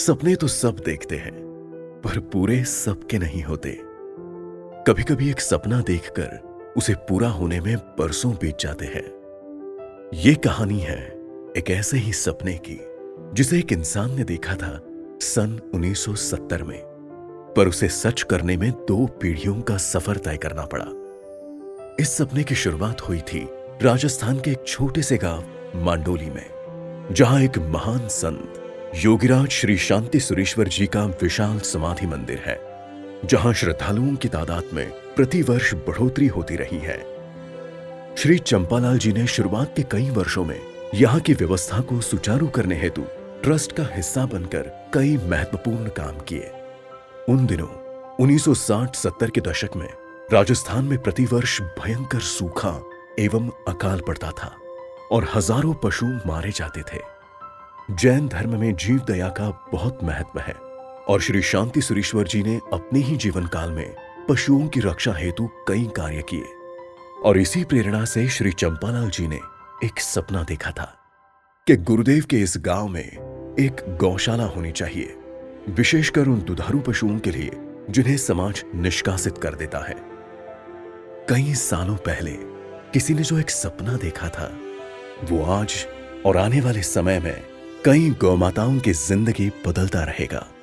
सपने तो सब देखते हैं, पर पूरे सबके नहीं होते। कभी कभी एक सपना देखकर उसे पूरा होने में बरसों बीत जाते हैं। ये कहानी है एक ऐसे ही सपने की जिसे एक इंसान ने देखा था सन 1970 में, पर उसे सच करने में 2 पीढ़ियों का सफर तय करना पड़ा। इस सपने की शुरुआत हुई थी राजस्थान के एक छोटे से गांव मांडोली में, जहां एक महान संत योगीराज श्री शांति सुरेश्वर जी का विशाल समाधि मंदिर है, जहां श्रद्धालुओं की तादाद में प्रतिवर्ष बढ़ोतरी होती रही है। श्री चंपालाल जी ने शुरुआत के कई वर्षों में यहां की व्यवस्था को सुचारू करने हेतु ट्रस्ट का हिस्सा बनकर कई महत्वपूर्ण काम किए। उन दिनों 1960-70 के दशक में राजस्थान में प्रतिवर्ष भयंकर सूखा एवं अकाल पड़ता था और हजारों पशु मारे जाते थे। जैन धर्म में जीव दया का बहुत महत्व है और श्री शांति सुरेश्वर जी ने अपने ही जीवन काल में पशुओं की रक्षा हेतु कई कार्य किए और इसी प्रेरणा से श्री चंपालाल जी ने एक सपना देखा था कि गुरुदेव के इस गांव में एक गौशाला होनी चाहिए, विशेषकर उन दुधारू पशुओं के लिए जिन्हें समाज निष्कासित कर देता है। कई सालों पहले किसी ने जो एक सपना देखा था, वो आज और आने वाले समय में कई गौमाताओं की जिंदगी बदलता रहेगा।